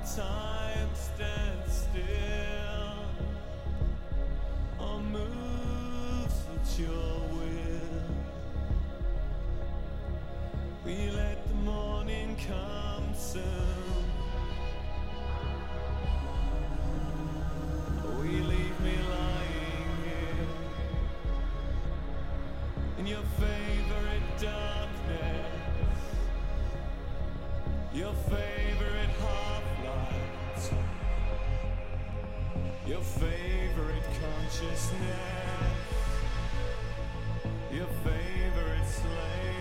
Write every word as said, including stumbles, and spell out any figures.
time stands still or moves at your will. We let the morning come soon. We leave me lying here in your favorite darkness, your favorite half-light, your favorite consciousness, your favorite slave.